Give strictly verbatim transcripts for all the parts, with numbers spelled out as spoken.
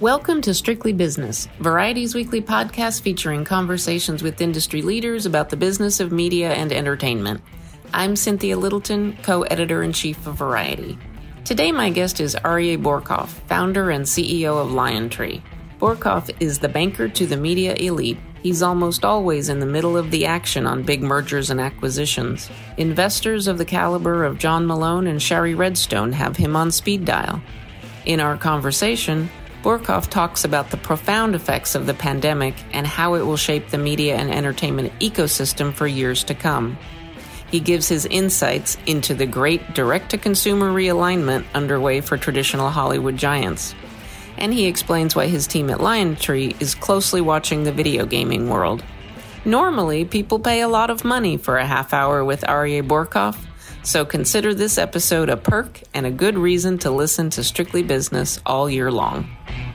Welcome to Strictly Business, Variety's weekly podcast featuring conversations with industry leaders about the business of media and entertainment. I'm Cynthia Littleton, co-editor-in-chief of Variety. Today my guest is Aryeh Bourkoff, founder and C E O of LionTree. Bourkoff is the banker to the media elite. He's almost always in the middle of the action on big mergers and acquisitions. Investors of the caliber of John Malone and Shari Redstone have him on speed dial. In our conversation, Bourkoff talks about the profound effects of the pandemic and how it will shape the media and entertainment ecosystem for years to come. He gives his insights into the great direct-to-consumer realignment underway for traditional Hollywood giants. And he explains why his team at LionTree is closely watching the video gaming world. Normally, people pay a lot of money for a half hour with Aryeh Bourkoff, so consider this episode a perk and a good reason to listen to Strictly Business all year long.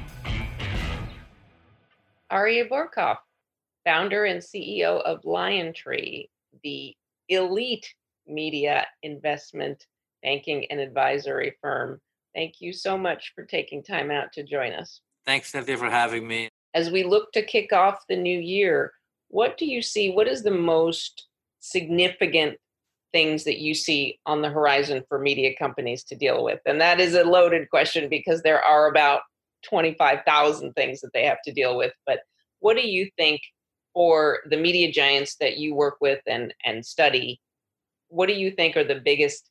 Aryeh Bourkoff, founder and C E O of LionTree, the elite media investment banking and advisory firm. Thank you so much for taking time out to join us. Thanks, Cynthia, for having me. As we look to kick off the new year, what do you see? What is the most significant things that you see on the horizon for media companies to deal with? And that is a loaded question because there are about twenty-five thousand things that they have to deal with. But what do you think for the media giants that you work with and, and study? What do you think are the biggest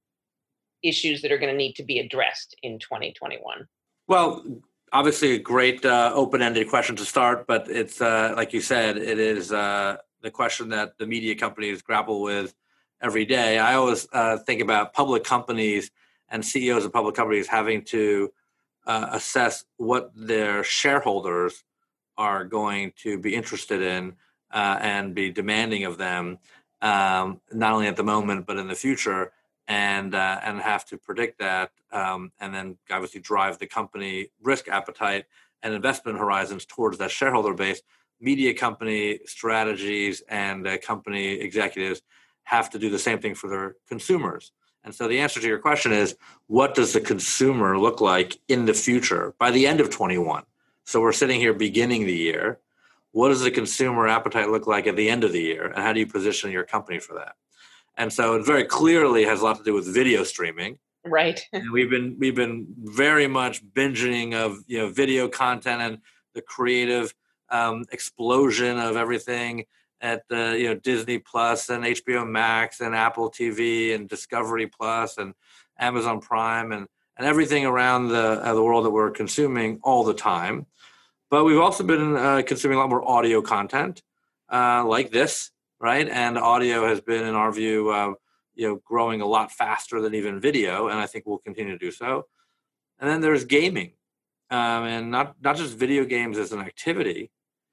issues that are going to need to be addressed in twenty twenty-one? Well, obviously a great uh, open-ended question to start, but it's uh, like you said, it is uh, the question that the media companies grapple with every day. I always uh, think about public companies and C E Os of public companies having to uh, assess what their shareholders are going to be interested in uh, and be demanding of them, um, not only at the moment, but in the future. and uh, and have to predict that, um, and then obviously drive the company risk appetite and investment horizons towards that shareholder base. Media company strategies and uh, company executives have to do the same thing for their consumers. And so the answer to your question is, what does the consumer look like in the future by the end of twenty-one? So we're sitting here beginning the year. What does the consumer appetite look like at the end of the year? And how do you position your company for that? And so it very clearly has a lot to do with video streaming. Right. And we've been we've been very much binging of you know video content and the creative um, explosion of everything at the you know Disney Plus and H B O Max and Apple T V and Discovery Plus and Amazon Prime and and everything around the uh, the world that we're consuming all the time. But we've also been uh, consuming a lot more audio content uh, like this. Right, and audio has been, in our view, uh, you know, growing a lot faster than even video, and I think will continue to do so. And then there's gaming, um, and not not just video games as an activity,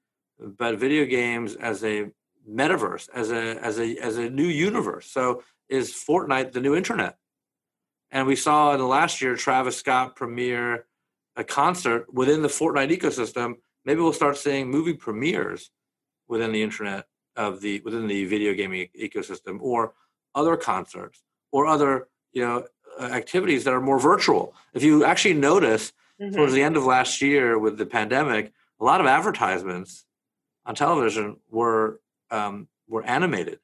but video games as a metaverse, as a as a as a new universe. So is Fortnite the new internet? And we saw in the last year Travis Scott premiere a concert within the Fortnite ecosystem. Maybe we'll start seeing movie premieres within the internet. Of the within the video gaming ecosystem, or other concerts, or other you know activities that are more virtual. If you actually notice, mm-hmm. towards the end of last year with the pandemic, a lot of advertisements on television were um, were animated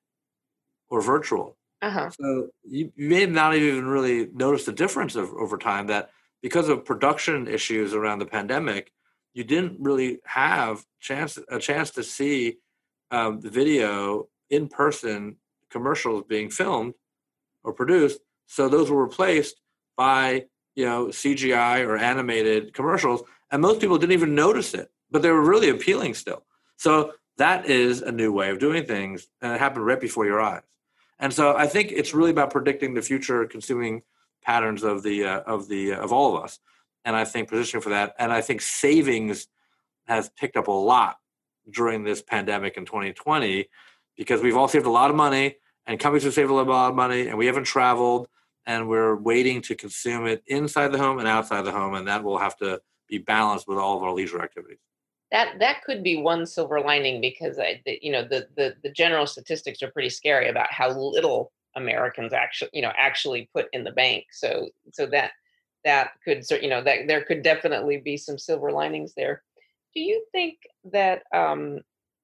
or virtual. Uh-huh. So you, you may not even really notice the difference of, over time that because of production issues around the pandemic, you didn't really have chance a chance to see. Um, the video in-person commercials being filmed or produced, so those were replaced by you know C G I or animated commercials, and most people didn't even notice it, but they were really appealing still. So that is a new way of doing things, and it happened right before your eyes. And so I think it's really about predicting the future consuming patterns of the uh, of the uh, of all of us, and I think positioning for that. And I think savings has picked up a lot during this pandemic in twenty twenty, because we've all saved a lot of money and companies have saved a lot of money and we haven't traveled and we're waiting to consume it inside the home and outside the home. And that will have to be balanced with all of our leisure activities. That that could be one silver lining because, I, the, you know, the, the, the general statistics are pretty scary about how little Americans actually, you know, actually put in the bank. So so that that could, cer- you know, that there could definitely be some silver linings there. Do you think that, um,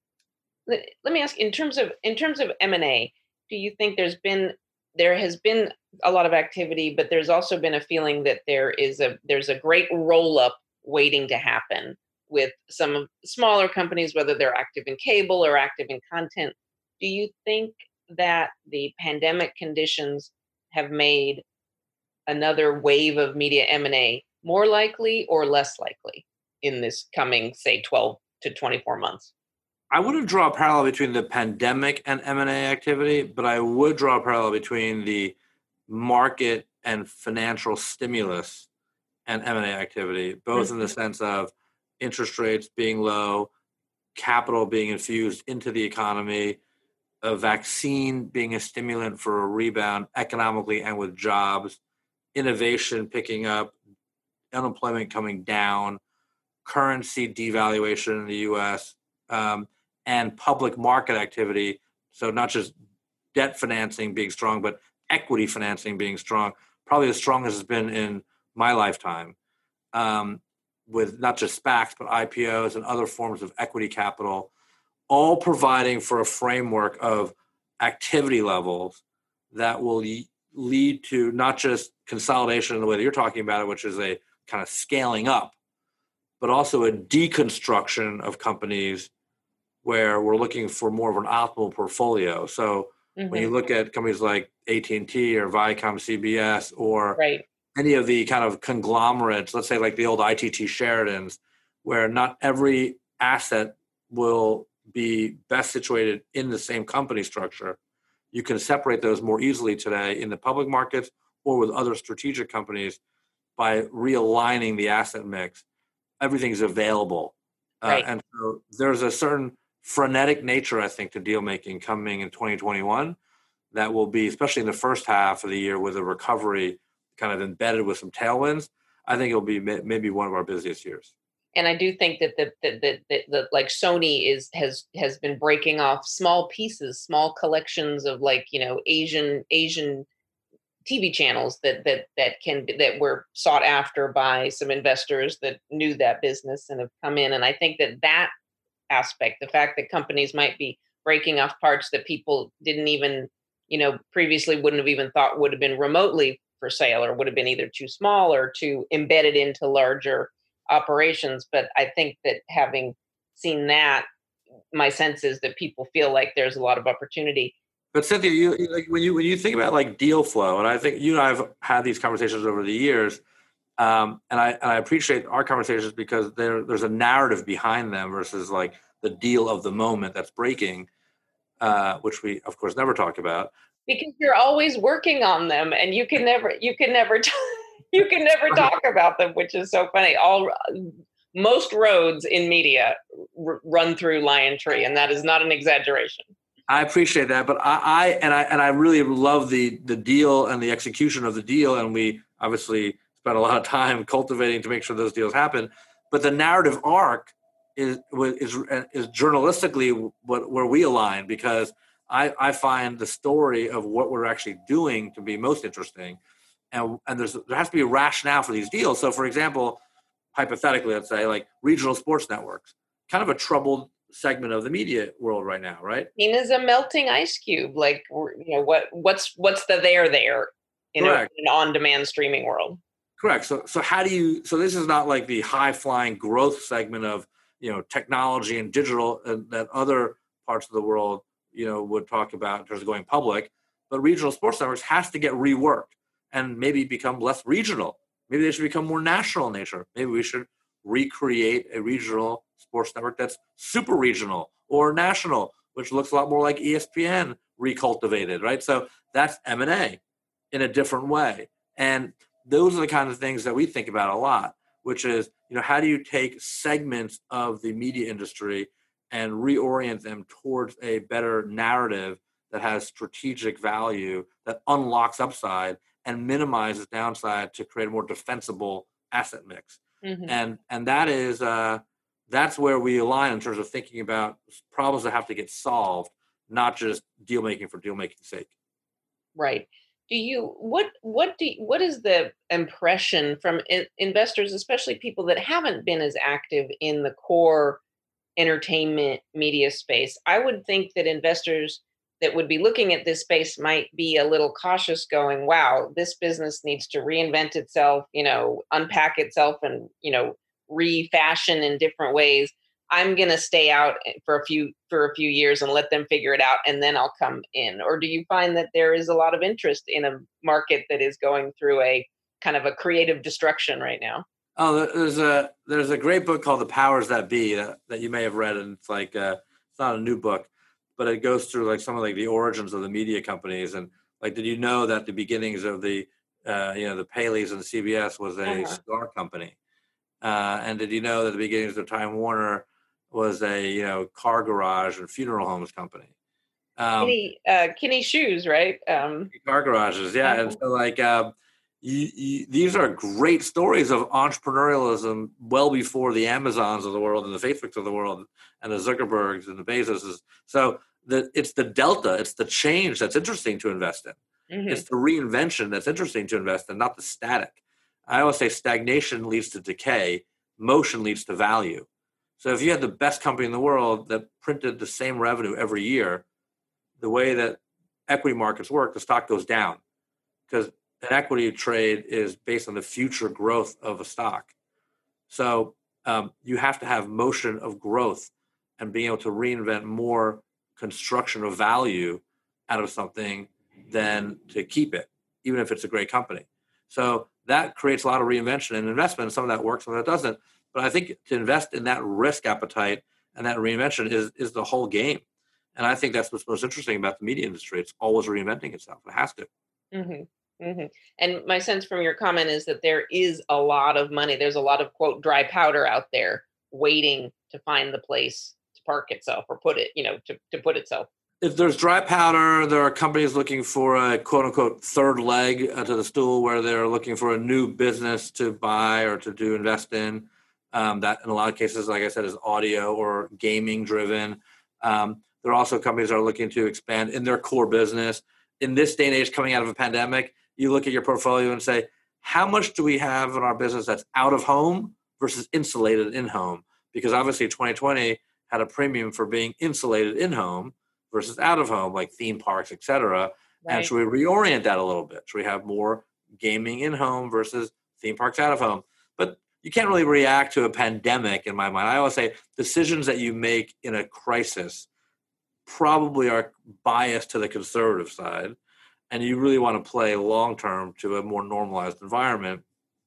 let, let me ask, in terms of in terms of M and A, do you think there's been there has been a lot of activity, but there's also been a feeling that there is a there's a great roll up waiting to happen with some of smaller companies, whether they're active in cable or active in content. Do you think that the pandemic conditions have made another wave of media M and A more likely or less likely in this coming, say, twelve to twenty-four months? I wouldn't draw a parallel between the pandemic and M and A activity, but I would draw a parallel between the market and financial stimulus and M and A activity, both in the sense of interest rates being low, capital being infused into the economy, a vaccine being a stimulant for a rebound economically and with jobs, innovation picking up, unemployment coming down, currency devaluation in the U S, um, and public market activity. So not just debt financing being strong, but equity financing being strong, probably the strongest it's been in my lifetime, um, with not just SPACs, but I P Os and other forms of equity capital, all providing for a framework of activity levels that will lead to not just consolidation in the way that you're talking about it, which is a kind of scaling up, but also a deconstruction of companies where we're looking for more of an optimal portfolio. So mm-hmm. when you look at companies like A T and T or Viacom C B S or right. any of the kind of conglomerates, let's say like the old I T T Sheridans, where not every asset will be best situated in the same company structure, you can separate those more easily today in the public markets or with other strategic companies by realigning the asset mix. Everything's available. Right. Uh, and so there's a certain frenetic nature, I think, to deal making coming in twenty twenty-one that will be, especially in the first half of the year with a recovery kind of embedded with some tailwinds. I think it'll be may- maybe one of our busiest years. And I do think that the, the, the, the, the like Sony is has has been breaking off small pieces, small collections of like, you know, Asian Asian T V channels that that that can that were sought after by some investors that knew that business and have come in. And I think that that aspect, the fact that companies might be breaking off parts that people didn't even, you know, previously wouldn't have even thought would have been remotely for sale or would have been either too small or too embedded into larger operations. But I think that having seen that, my sense is that people feel like there's a lot of opportunity. But Cynthia, you, like when you when you think about like deal flow, and I think you and I have had these conversations over the years, um, and I and I appreciate our conversations because there there's a narrative behind them versus like the deal of the moment that's breaking, uh, which we of course never talk about. Because you're always working on them, and you can never you can never t- you can never talk about them, which is so funny. All most roads in media r- run through LionTree, and that is not an exaggeration. I appreciate that, but I, I and I and I really love the the deal and the execution of the deal, and we obviously spent a lot of time cultivating to make sure those deals happen. But the narrative arc is is is journalistically what where we align, because I, I find the story of what we're actually doing to be most interesting, and and there's there has to be a rationale for these deals. So, for example, hypothetically, let's say like regional sports networks, kind of a troubled segment of the media world right now, right? Seen as a melting ice cube, like, you know, what what's what's the there there in, a, in an on-demand streaming world? Correct. So so how do you? So this is not like the high-flying growth segment of, you know, technology and digital uh, that other parts of the world, you know, would talk about in terms of going public. But regional sports networks has to get reworked and maybe become less regional. Maybe they should become more national in nature. Maybe we should recreate a regional sports network that's super regional or national, which looks a lot more like E S P N recultivated, right? So that's M and A in a different way. And those are the kind of things that we think about a lot, which is, you know, how do you take segments of the media industry and reorient them towards a better narrative that has strategic value, that unlocks upside and minimizes downside to create a more defensible asset mix. Mm-hmm. And and that is uh, that's where we align in terms of thinking about problems that have to get solved, not just deal making for deal making's sake. Right. Do you what what do you, what is the impression from in, investors, especially people that haven't been as active in the core entertainment media space? I would think that investors that would be looking at this space might be a little cautious, going, wow, this business needs to reinvent itself, you know, unpack itself and, you know, refashion in different ways. I'm going to stay out for a few for a few years and let them figure it out, and then I'll come in. Or do you find that there is a lot of interest in a market that is going through a kind of a creative destruction right now? Oh, there's a there's a great book called The Powers That Be that, that you may have read, and it's like uh, it's not a new book, but it goes through like some of like the origins of the media companies. And like, did you know that the beginnings of the uh, you know the Paleys and the C B S was a Uh-huh. cigar company? Uh, and did you know that the beginnings of Time Warner was a you know car garage and funeral homes company? Um, Kinney, uh, Kinney Shoes, right? Um, car garages, yeah. And uh-huh. so like um, you, you, these are great stories of entrepreneurialism well before the Amazons of the world and the Facebooks of the world and the Zuckerbergs and the Bezoses. So the, it's the delta, it's the change that's interesting to invest in. Mhm. It's the reinvention that's interesting to invest in, not the static. I always say stagnation leads to decay, motion leads to value. So if you had the best company in the world that printed the same revenue every year, the way that equity markets work, the stock goes down because an equity trade is based on the future growth of a stock. So um, you have to have motion of growth and being able to reinvent more construction of value out of something than to keep it, even if it's a great company. So that creates a lot of reinvention and investment. Some of that works, some of that doesn't. But I think to invest in that risk appetite and that reinvention is, is the whole game. And I think that's what's most interesting about the media industry. It's always reinventing itself. It has to. Mm-hmm. Mm-hmm. And my sense from your comment is that there is a lot of money. There's a lot of, quote, dry powder out there waiting to find the place to park itself or put it, you know, to, to put itself. If there's dry powder, there are companies looking for a quote unquote third leg uh, to the stool where they're looking for a new business to buy or to do invest in. Um, that in a lot of cases, like I said, is audio or gaming driven. Um, there are also companies that are looking to expand in their core business. In this day and age, coming out of a pandemic, you look at your portfolio and say, how much do we have in our business that's out of home versus insulated in home? Because obviously twenty twenty had a premium for being insulated in home versus out of home, like theme parks, et cetera. Right. And should we reorient that a little bit? Should we have more gaming in home versus theme parks out of home? But you can't really react to a pandemic in my mind. I always say decisions that you make in a crisis probably are biased to the conservative side, and you really want to play long-term to a more normalized environment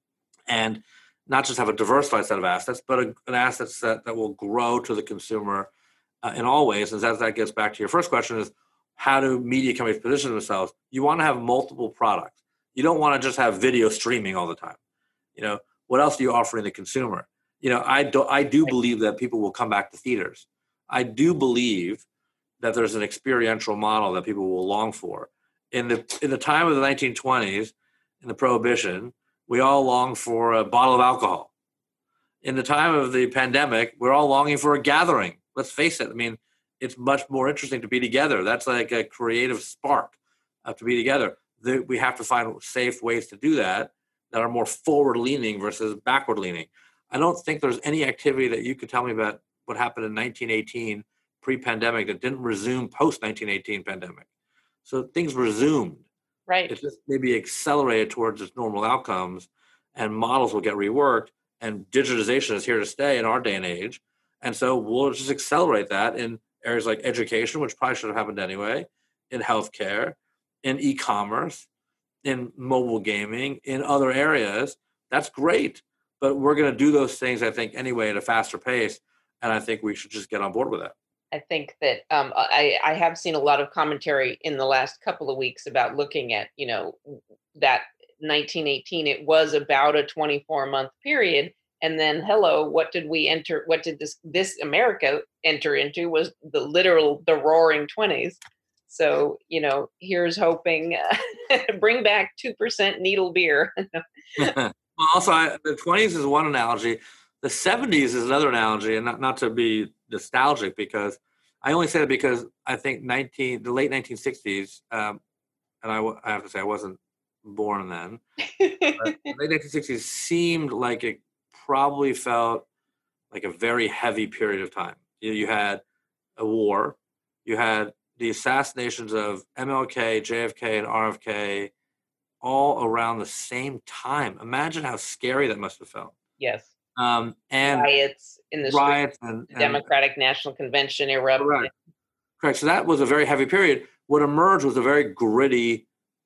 and not just have a diversified set of assets, but a, an asset set that will grow to the consumer uh, in all ways. And as that gets back to your first question is, how do media companies position themselves? You want to have multiple products. You don't want to just have video streaming all the time. You know, what else do you offer in the consumer? You know, I do, I do believe that people will come back to theaters. I do believe that there's an experiential model that people will long for. In the in the time of the nineteen twenties, in the Prohibition, we all longed for a bottle of alcohol. In the time of the pandemic, we're all longing for a gathering. Let's face it. I mean, it's much more interesting to be together. That's like a creative spark uh, to be together. The, we have to find safe ways to do that that are more forward-leaning versus backward-leaning. I don't think there's any activity that you could tell me about what happened in nineteen eighteen pre-pandemic that didn't resume post-nineteen eighteen pandemic. So things resumed. Right. It just maybe accelerated towards its normal outcomes, and models will get reworked, and digitization is here to stay in our day and age. And so we'll just accelerate that in areas like education, which probably should have happened anyway, in healthcare, in e-commerce, in mobile gaming, in other areas. That's great. But we're going to do those things, I think, anyway, at a faster pace. And I think we should just get on board with that. I think that um, I, I have seen a lot of commentary in the last couple of weeks about looking at, you know, that nineteen eighteen, it was about a twenty-four month period. And then, hello, what did we enter? What did this, this America enter into was the literal, the roaring twenties. So, you know, here's hoping, uh, bring back two percent needle beer. Well, also, I, the twenties is one analogy. The seventies is another analogy, and not, not to be nostalgic, because I only say that because I think nineteen the late nineteen sixties, um, and I, w- I have to say I wasn't born then. But the late nineteen sixties seemed like it probably felt like a very heavy period of time. You, you had a war, you had the assassinations of M L K, J F K, and R F K all around the same time. Imagine how scary that must have felt. Yes. Um, and riots in the riots streets, and, and Democratic National Convention erupted. correct. Correct. So that was a very heavy period. What emerged was a very gritty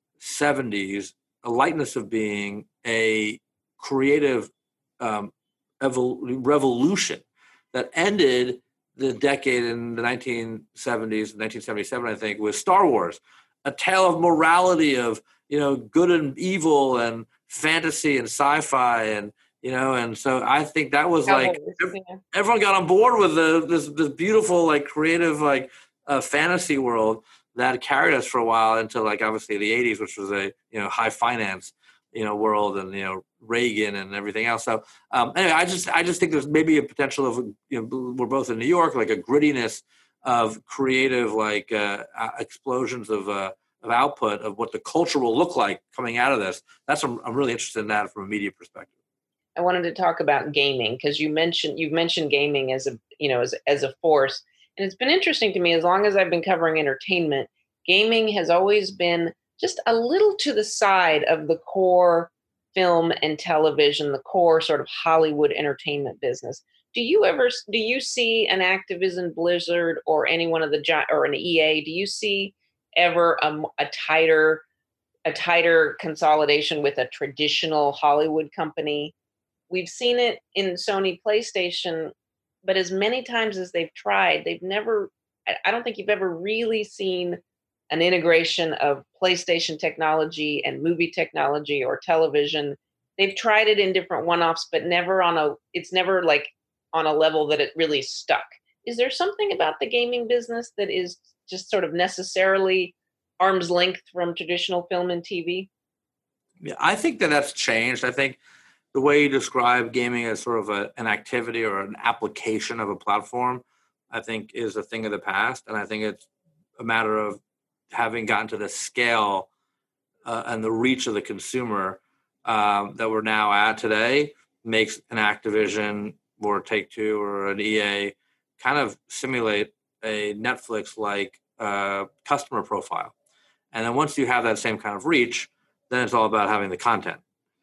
seventies, a lightness of being, a creative um, evol- revolution that ended the decade in the nineteen seventies, nineteen seventy-seven, I think, with Star Wars, a tale of morality, of, you know, good and evil and fantasy and sci-fi, and, you know, and so I think that was like Cowboys, yeah. everyone got on board with the, this this beautiful, like, creative, like, uh, fantasy world that carried us for a while into, like, obviously the eighties, which was a, you know, high finance, you know, world, and, you know, Reagan and everything else. So um, anyway, I just I just think there's maybe a potential of, you know, we're both in New York, like a grittiness of creative, like uh, explosions of uh, of output of what the culture will look like coming out of this. That's I'm, I'm really interested in that from a media perspective. I wanted to talk about gaming because you mentioned you've mentioned gaming as a you know as as a force, and it's been interesting to me as long as I've been covering entertainment. Gaming has always been just a little to the side of the core film and television, the core sort of Hollywood entertainment business. Do you ever do you see an Activision Blizzard or any one of the gi- or an E A? Do you see ever a, a tighter a tighter consolidation with a traditional Hollywood company? We've seen it in Sony PlayStation, but as many times as they've tried, they've never, I I don't think you've ever really seen an integration of PlayStation technology and movie technology or television. They've tried it in different one-offs, but never on a, it's never like on a level that it really stuck. Is there something about the gaming business that is just sort of necessarily arm's length from traditional film and T V? Yeah, I think that that's changed. I think the way you describe gaming as sort of a, an activity or an application of a platform, I think is a thing of the past. And I think it's a matter of having gotten to the scale uh, and the reach of the consumer um, that we're now at today makes an Activision or Take Two or an E A kind of simulate a Netflix-like uh, customer profile. And then once you have that same kind of reach, then it's all about having the content.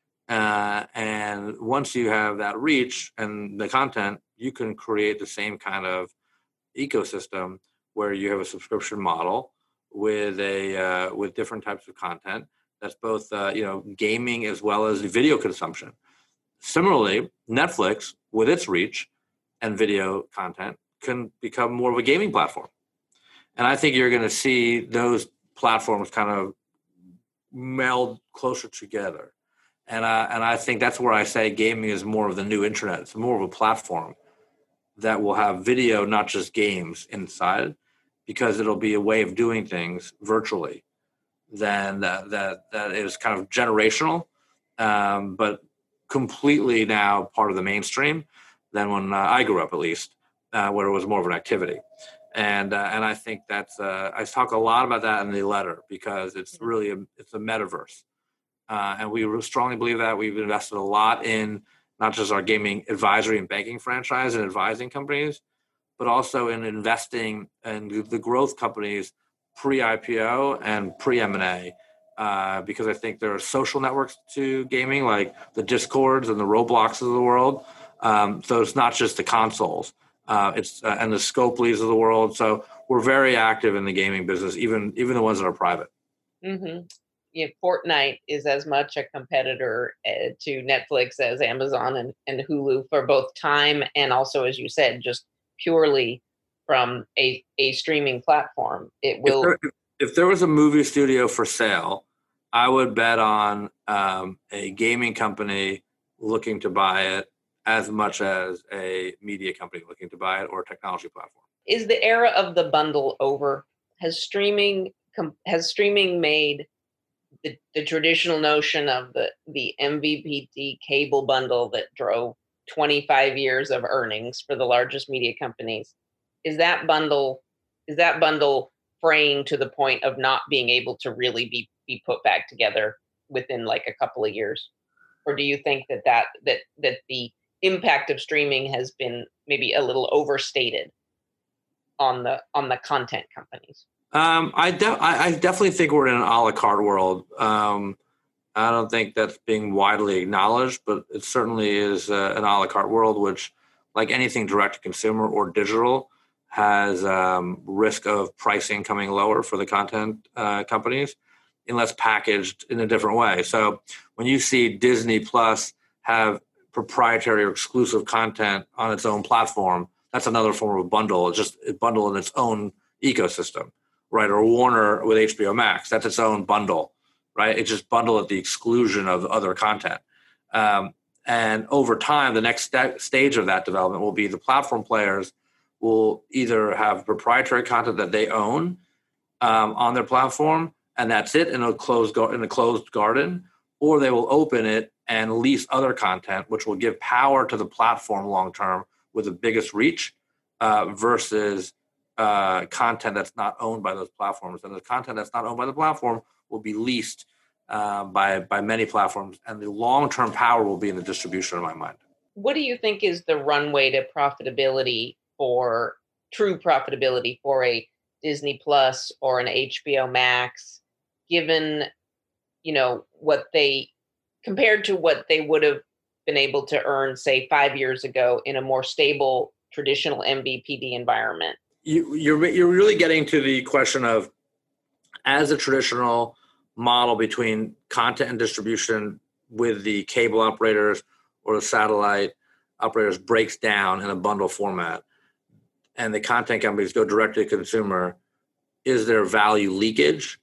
Uh, and once you have that reach and the content, you can create the same kind of ecosystem where you have a subscription model with a uh, with different types of content that's both uh, you know gaming as well as video consumption. Similarly, Netflix with its reach and video content can become more of a gaming platform, and I think you're going to see those platforms kind of meld closer together. And I, and I think that's where I say gaming is more of the new internet. It's more of a platform that will have video, not just games inside, because it'll be a way of doing things virtually than that that, that is kind of generational, um, but completely now part of the mainstream than when uh, I grew up, at least, uh, where it was more of an activity. And uh, and I think that's uh, I talk a lot about that in the letter because it's really a, it's a metaverse. Uh, and we strongly believe that. We've invested a lot in not just our gaming advisory and banking franchise and advising companies, but also in investing in the growth companies pre-I P O and pre-M and A, uh, because I think there are social networks to gaming, like the Discords and the Robloxes of the world. Um, so it's not just the consoles. Uh, it's uh, and the Scopelys of the world. So we're very active in the gaming business, even even the ones that are private. Mm-hmm. Yeah, Fortnite is as much a competitor uh, to Netflix as Amazon and, and Hulu for both time and also, as you said, just purely from a, a streaming platform. It If will. there, if there was a movie studio for sale, I would bet on um, a gaming company looking to buy it as much as a media company looking to buy it or a technology platform. Is the era of the bundle over? Has streaming com- has streaming made the, the traditional notion of the the M V P D cable bundle that drove twenty-five years of earnings for the largest media companies? Is that bundle is that bundle fraying to the point of not being able to really be be put back together within like a couple of years? Or do you think that that that that the impact of streaming has been maybe a little overstated on the on the content companies? Um, I, de- I I definitely think we're in an a la carte world. Um, I don't think that's being widely acknowledged, but it certainly is uh, an a la carte world, which, like anything direct to consumer or digital, has um, risk of pricing coming lower for the content uh, companies unless packaged in a different way. So when you see Disney Plus have proprietary or exclusive content on its own platform, that's another form of bundle. It's just a bundle in its own ecosystem, right? Or Warner with H B O Max, that's its own bundle, right? It's just bundle at the exclusion of other content. Um, and over time, the next st- stage of that development will be the platform players will either have proprietary content that they own um, on their platform, and that's it in a closed gar- in a closed garden, or they will open it and lease other content, which will give power to the platform long term with the biggest reach uh, versus uh, content that's not owned by those platforms. And the content that's not owned by the platform will be leased uh, by by many platforms, and the long term power will be in the distribution, in my mind. What do you think is the runway to profitability for true profitability for a Disney Plus or an H B O Max, given, you know, what they compared to what they would have been able to earn, say, five years ago in a more stable traditional M V P D environment? You, you're you're really getting to the question of, as a traditional model between content and distribution with the cable operators or the satellite operators breaks down in a bundle format, and the content companies go directly to consumer, is there value leakage?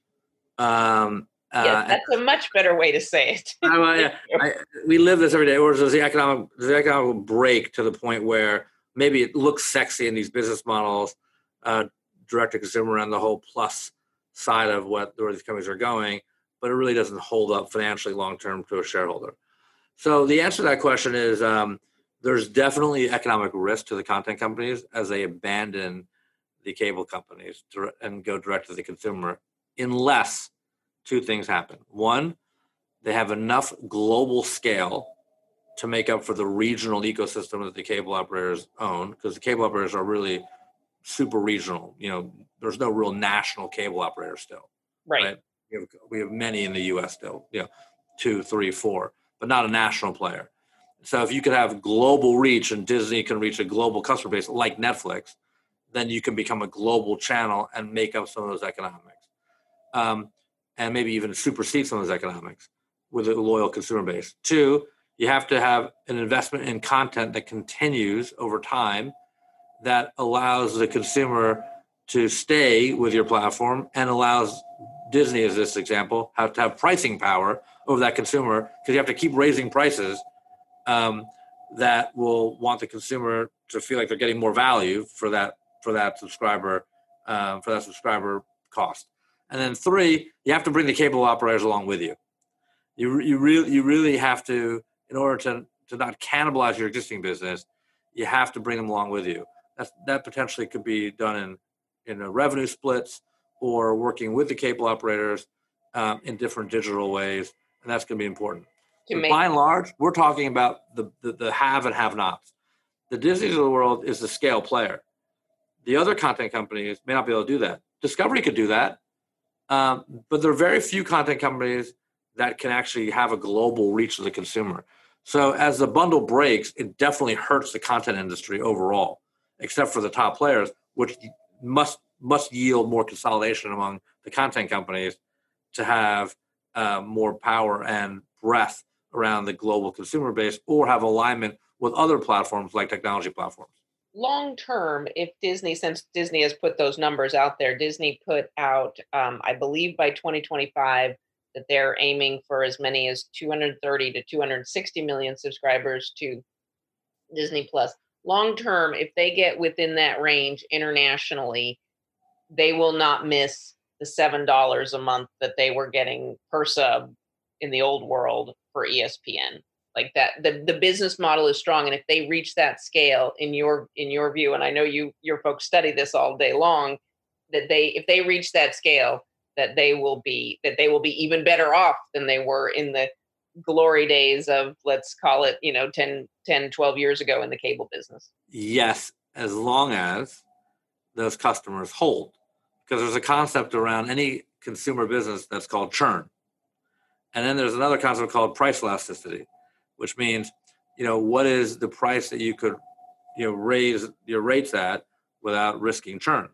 Um, yes, that's uh, a much better way to say it. I, I, we live this every day. Or does the economic, does the economic break to the point where maybe it looks sexy in these business models, uh, direct to consumer and the whole plus side of what where these companies are going, but it really doesn't hold up financially long term to a shareholder. So the answer to that question is um, there's definitely economic risk to the content companies as they abandon the cable companies to, and go direct to the consumer, unless two things happen. One, they have enough global scale to make up for the regional ecosystem that the cable operators own, because the cable operators are really super regional. You know, there's no real national cable operator still. Right. right? We have, we have many in the U S still, you know, two, three, four, but not a national player. So if you could have global reach and Disney can reach a global customer base like Netflix, then you can become a global channel and make up some of those economics. Um, and maybe even supersede some of those economics with a loyal consumer base. Two, you have to have an investment in content that continues over time that allows the consumer to stay with your platform and allows Disney, as this example, have to have pricing power over that consumer, because you have to keep raising prices um, that will want the consumer to feel like they're getting more value for that for that subscriber um, for that subscriber cost. And then three, you have to bring the cable operators along with you. You you really you really have to, in order to to not cannibalize your existing business, you have to bring them along with you. That's, that potentially could be done in in a revenue splits or working with the cable operators um, in different digital ways, and that's going to be important. But by and large, we're talking about the, the the have and have-nots. The Disneys of the world is the scale player. The other content companies may not be able to do that. Discovery could do that, um, but there are very few content companies that can actually have a global reach to the consumer. So as the bundle breaks, it definitely hurts the content industry overall, except for the top players, which must must yield more consolidation among the content companies to have uh, more power and breadth around the global consumer base, or have alignment with other platforms like technology platforms. Long term, if Disney, since Disney has put those numbers out there, Disney put out, um, I believe by twenty twenty-five, that they're aiming for as many as two hundred thirty to two hundred sixty million subscribers to Disney Plus. Long term, if they get within that range internationally, they will not miss the seven dollars a month that they were getting per sub in the old world for E S P N. Like that, the, the business model is strong, and if they reach that scale, in your in your view, and I know you your folks study this all day long, that they if they reach that scale, that they will be that they will be even better off than they were in the glory days of, let's call it, you know, ten, ten, twelve years ago in the cable business? Yes, as long as those customers hold. Because there's a concept around any consumer business that's called churn. And then there's another concept called price elasticity, which means, you know, what is the price that you could, you know, raise your rates at without risking churn?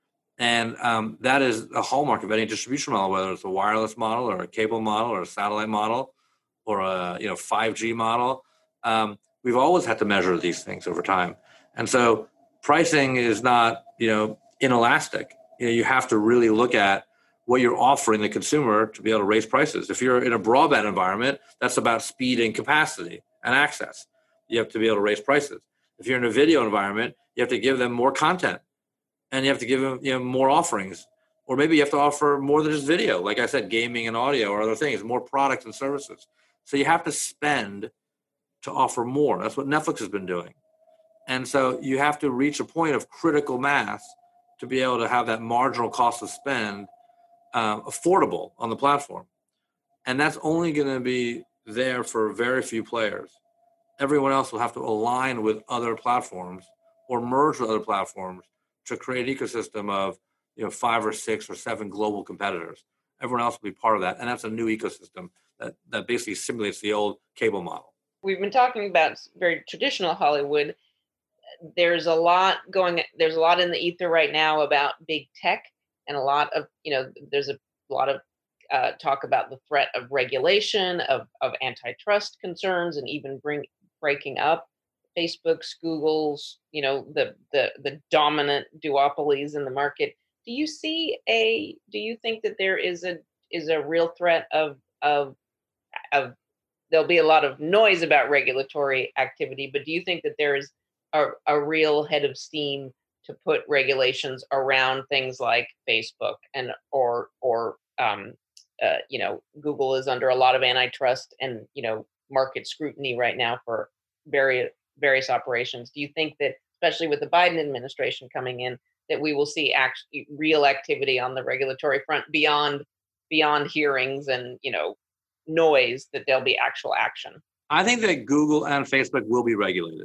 And um, that is a hallmark of any distribution model, whether it's a wireless model or a cable model or a satellite model or a, you know, five G model. Um, we've always had to measure these things over time. And so pricing is not, you know, inelastic. You know, you have to really look at what you're offering the consumer to be able to raise prices. If you're in a broadband environment, that's about speed and capacity and access. You have to be able to raise prices. If you're in a video environment, you have to give them more content and you have to give them, you know, more offerings. Or maybe you have to offer more than just video, like I said, gaming and audio or other things, more products and services. So you have to spend to offer more. That's what Netflix has been doing. And so you have to reach a point of critical mass to be able to have that marginal cost of spend uh, affordable on the platform. And that's only going to be there for very few players. Everyone else will have to align with other platforms or merge with other platforms to create an ecosystem of, you know, five or six or seven global competitors. Everyone else will be part of that. And that's a new ecosystem that, that basically simulates the old cable model. We've been talking about very traditional Hollywood. There's a lot going, there's a lot in the ether right now about big tech, and a lot of, you know, there's a lot of uh, talk about the threat of regulation, of, of antitrust concerns, and even bring breaking up Facebook's, Google's, you know, the, the, the dominant duopolies in the market. Do you see a, do you think that there is a, is a real threat of, of, of, there'll be a lot of noise about regulatory activity, but do you think that there is a, a real head of steam to put regulations around things like Facebook and or or um, uh, you know, Google is under a lot of antitrust and, you know, market scrutiny right now for various various operations? Do you think that, especially with the Biden administration coming in, that we will see act- real activity on the regulatory front beyond beyond hearings and, you know, noise, that there'll be actual action? I think that Google and Facebook will be regulated.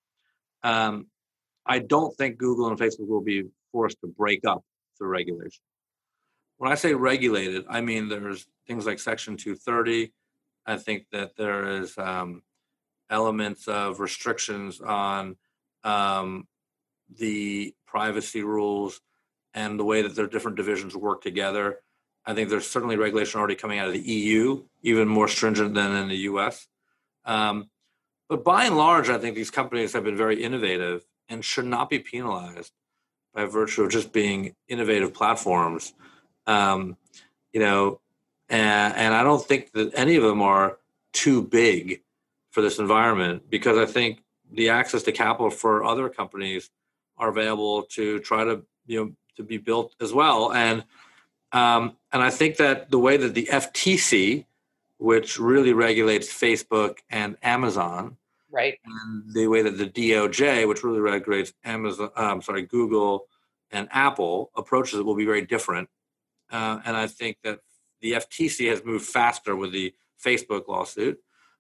Um, I don't think Google and Facebook will be forced to break up through regulation. When I say regulated, I mean there's things like Section two thirty. I think that there is um, elements of restrictions on um, the privacy rules and the way that their different divisions work together. I think there's certainly regulation already coming out of the E U, even more stringent than in the U S. Um, but by and large, I think these companies have been very innovative and should not be penalized by virtue of just being innovative platforms. Um, you know, and, and I don't think that any of them are too big for this environment, because I think the access to capital for other companies are available to try to, you know, to be built as well. And um, and I think that the way that the F T C, which really regulates Facebook and Amazon, right, and the way that the D O J, which really regulates Amazon, um, sorry, Google and Apple, approaches it will be very different. Uh, and I think that the F T C has moved faster with the Facebook lawsuit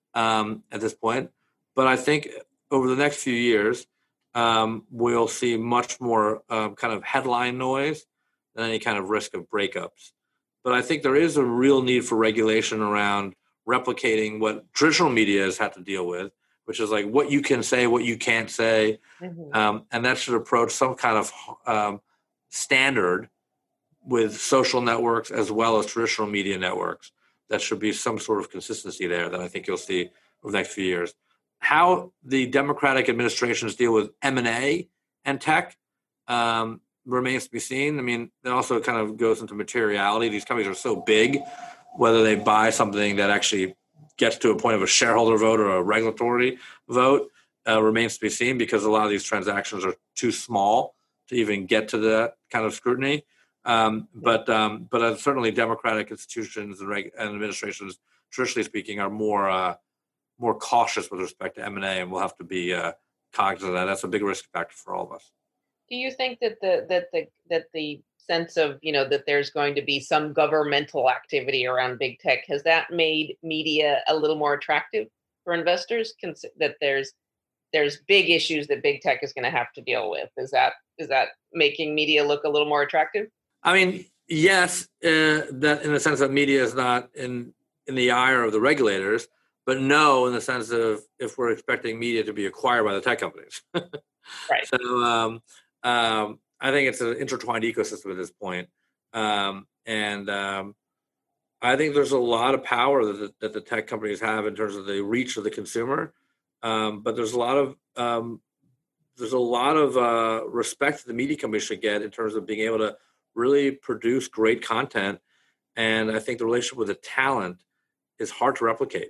um, at this point. But I think over the next few years, um, we'll see much more um, kind of headline noise than any kind of risk of breakups. But I think there is a real need for regulation around replicating what traditional media has had to deal with, which is like what you can say, what you can't say. Mm-hmm. Um, and that should approach some kind of um, standard with social networks as well as traditional media networks. That should be some sort of consistency there that I think you'll see over the next few years. How the Democratic administrations deal with M and A and tech um, remains to be seen. I mean, it also kind of goes into materiality. These companies are so big, whether they buy something that actually gets to a point of a shareholder vote or a regulatory vote uh, remains to be seen, because a lot of these transactions are too small to even get to that kind of scrutiny. Um, but um, but uh, certainly Democratic institutions and, reg- and administrations, traditionally speaking, are more uh, more cautious with respect to M and A, and we'll have to be uh, cognizant of that. That's a big risk factor for all of us. Do you think that the that the that the sense of, you know, that there's going to be some governmental activity around big tech, has that made media a little more attractive for investors? Cons- that there's there's big issues that big tech is going to have to deal with. Is that is that making media look a little more attractive? I mean, yes, uh, that in the sense that media is not in in the ire of the regulators, but no, in the sense of if we're expecting media to be acquired by the tech companies. Right. So um, um, I think it's an intertwined ecosystem at this point. Um, and um, I think there's a lot of power that the, that the tech companies have in terms of the reach of the consumer. Um, but there's a lot of um, there's a lot of uh, respect that the media companies should get in terms of being able to really produce great content. And I think the relationship with the talent is hard to replicate.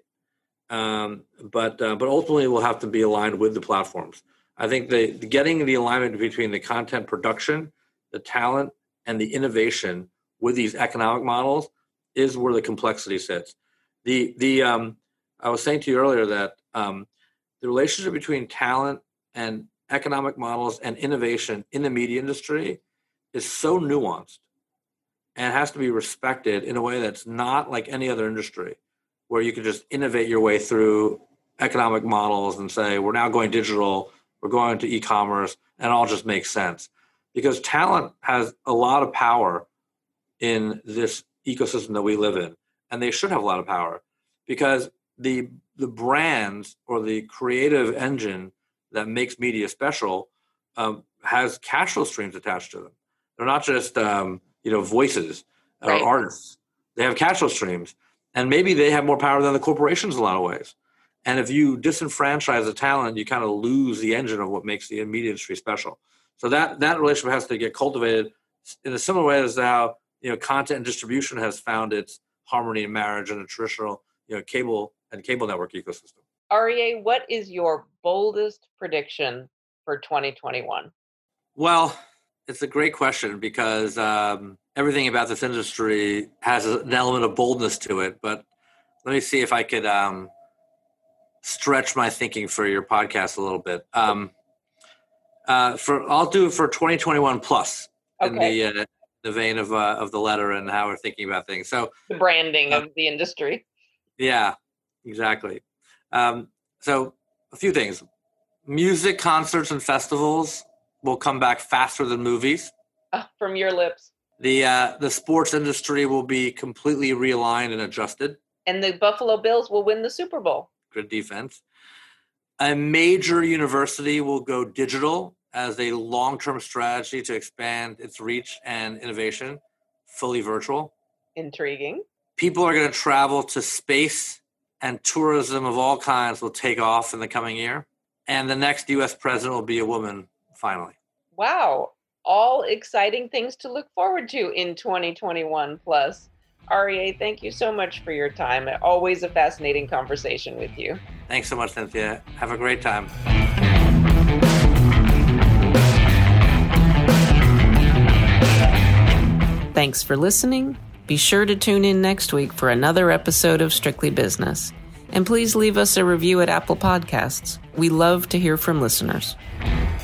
Um, but uh, but ultimately, we'll have to be aligned with the platforms. I think the, the getting the alignment between the content production, the talent, and the innovation with these economic models is where the complexity sits. The the um, I was saying to you earlier that um, the relationship between talent and economic models and innovation in the media industry is so nuanced and has to be respected in a way that's not like any other industry, where you can just innovate your way through economic models and say, we're now going digital, we're going to e-commerce, and it all just makes sense. Because talent has a lot of power in this ecosystem that we live in, and they should have a lot of power, because the the brands or the creative engine that makes media special um, has cash flow streams attached to them. They're not just um, you know voices or Right. artists. They have cash flow streams, and maybe they have more power than the corporations in a lot of ways. And if you disenfranchise the talent, you kind of lose the engine of what makes the media industry special. So that that relationship has to get cultivated in a similar way as how you know content and distribution has found its harmony and marriage in a traditional you know cable and cable network ecosystem. R E A, what is your boldest prediction for twenty twenty-one? Well, it's a great question because um, everything about this industry has an element of boldness to it. But let me see if I could um, stretch my thinking for your podcast a little bit. Um, uh, for I'll do it for twenty twenty-one plus Okay. in the uh, the vein of uh, of the letter and how we're thinking about things. So The branding uh, of the industry. yeah, exactly. Um, so a few things: music, concerts, and festivals will come back faster than movies. Uh, from your lips. The uh, the sports industry will be completely realigned and adjusted. And the Buffalo Bills will win the Super Bowl. Good defense. A major university will go digital as a long-term strategy to expand its reach and innovation, fully virtual. Intriguing. People are going to travel to space, and tourism of all kinds will take off in the coming year. And the next U S president will be a woman, finally. Wow. All exciting things to look forward to in twenty twenty-one plus. R E A, thank you so much for your time. Always a fascinating conversation with you. Thanks so much, Cynthia. Have a great time. Thanks for listening. Be sure to tune in next week for another episode of Strictly Business. And please leave us a review at Apple Podcasts. We love to hear from listeners.